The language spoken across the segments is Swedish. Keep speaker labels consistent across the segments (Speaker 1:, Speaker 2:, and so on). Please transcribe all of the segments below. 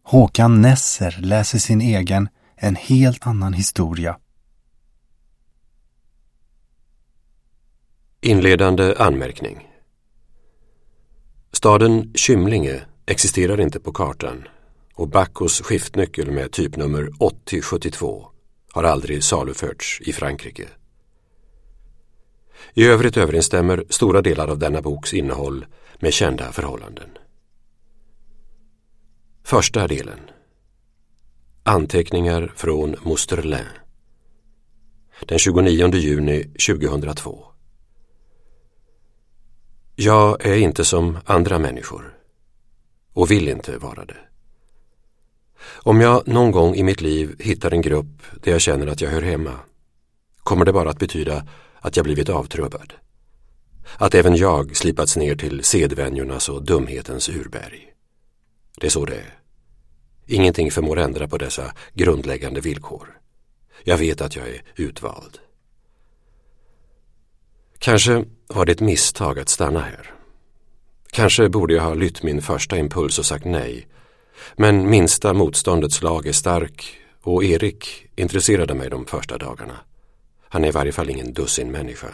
Speaker 1: Håkan Nesser läser sin egen En helt annan historia.
Speaker 2: Inledande anmärkning. Staden Kymlinge existerar inte på kartan och Backos skiftnyckel med typnummer 8072 har aldrig saluförts i Frankrike. I övrigt överensstämmer stora delar av denna boks innehåll med kända förhållanden. Första delen. Anteckningar från Mosterlin. Den 29 juni 2002. Jag är inte som andra människor och vill inte vara det. Om jag någon gång i mitt liv hittar en grupp där jag känner att jag hör hemma, kommer det bara att betyda att jag blivit avtrubbad. Att även jag slipats ner till sedvänjornas och dumhetens urberg. Det är så det är. Ingenting förmår ändra på dessa grundläggande villkor. Jag vet att jag är utvald. Kanske var det ett misstag att stanna här. Kanske borde jag ha lytt min första impuls och sagt nej. Men minsta motståndets lag är stark och Erik intresserade mig de första dagarna. Han är i varje fall ingen dussin människa.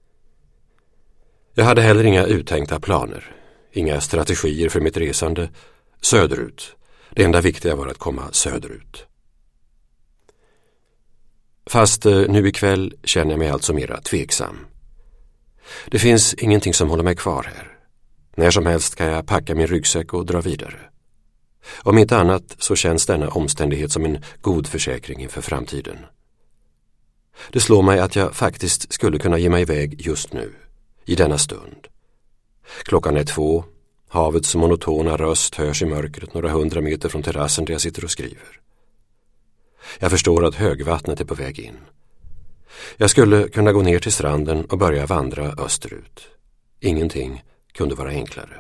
Speaker 2: Jag hade heller inga uttänkta planer, inga strategier för mitt resande söderut. Det enda viktiga var att komma söderut. Fast nu ikväll känner jag mig alltså mera tveksam. Det finns ingenting som håller mig kvar här. När som helst kan jag packa min ryggsäck och dra vidare. Om inte annat så känns denna omständighet som en god försäkring inför framtiden. Det slår mig att jag faktiskt skulle kunna ge mig iväg just nu, i denna stund. Klockan är 2, havets monotona röst hörs i mörkret några 100 meter från terrassen där jag sitter och skriver. Jag förstår att högvattnet är på väg in. Jag skulle kunna gå ner till stranden och börja vandra österut. Ingenting kunde vara enklare.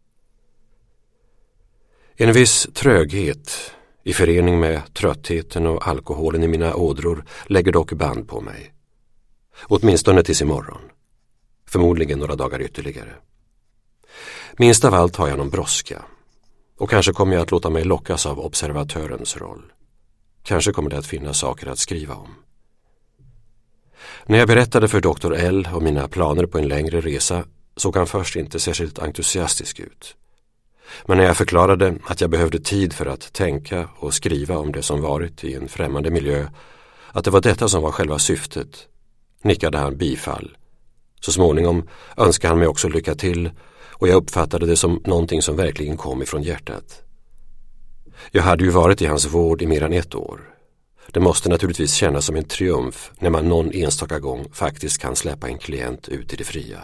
Speaker 2: En viss tröghet i förening med tröttheten och alkoholen i mina ådror lägger dock band på mig. Åtminstone tills imorgon. Förmodligen några dagar ytterligare. Minst av allt har jag någon brådska. Och kanske kommer jag att låta mig lockas av observatörens roll. Kanske kommer det att finnas saker att skriva om. När jag berättade för Dr. L om mina planer på en längre resa såg han först inte särskilt entusiastisk ut. Men när jag förklarade att jag behövde tid för att tänka och skriva om det som varit i en främmande miljö, att det var detta som var själva syftet, nickade han bifall. Så småningom önskade han mig också lycka till och jag uppfattade det som någonting som verkligen kom ifrån hjärtat. Jag hade ju varit i hans vård i mer än 1 år. Det måste naturligtvis kännas som en triumf när man någon enstaka gång faktiskt kan släppa en klient ut i det fria.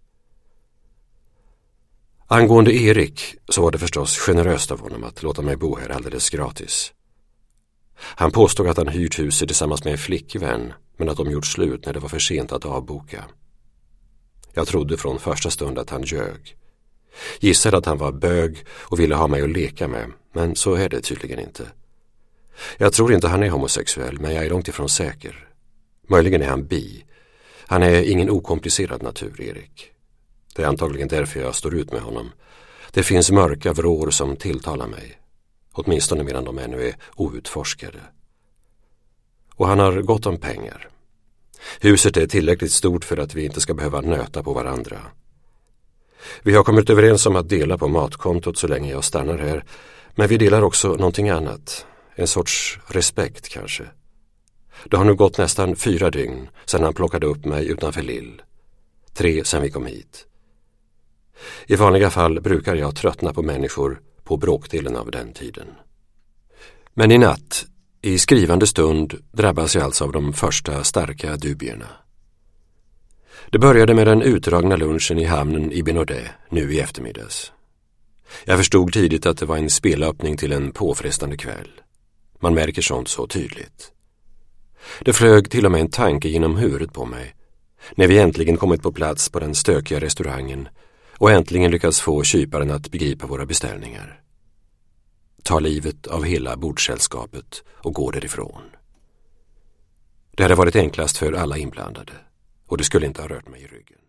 Speaker 2: Angående Erik så var det förstås generöst av honom att låta mig bo här alldeles gratis. Han påstod att han hyrt huset tillsammans med en flickvän men att de gjort slut när det var för sent att avboka. Jag trodde från första stund att han ljög. Gissade att han var bög och ville ha mig att leka med, men så är det tydligen inte. Jag tror inte han är homosexuell, men jag är långt ifrån säker. Möjligen är han bi. Han är ingen okomplicerad natur, Erik. Det är antagligen därför jag står ut med honom. Det finns mörka vrår som tilltalar mig. Åtminstone medan de ännu är outforskade. Och han har gott om pengar. Huset är tillräckligt stort för att vi inte ska behöva nöta på varandra. Vi har kommit överens om att dela på matkontot så länge jag stannar här. Men vi delar också någonting annat. En sorts respekt kanske. Det har nu gått nästan 4 dygn sedan han plockade upp mig utanför Lill. 3 sedan vi kom hit. I vanliga fall brukar jag tröttna på människor på bråkdelen av den tiden. Men i natt, i skrivande stund, drabbas jag alltså av de första starka dubierna. Det började med den utdragna lunchen i hamnen i Benaudet nu i eftermiddags. Jag förstod tidigt att det var en spelöppning till en påfrestande kväll. Man märker sånt så tydligt. Det flög till och med en tanke genom huvudet på mig när vi äntligen kommit på plats på den stökiga restaurangen och äntligen lyckats få kyparen att begripa våra beställningar. Ta livet av hela bordssällskapet och gå därifrån. Det hade varit enklast för alla inblandade och det skulle inte ha rört mig i ryggen.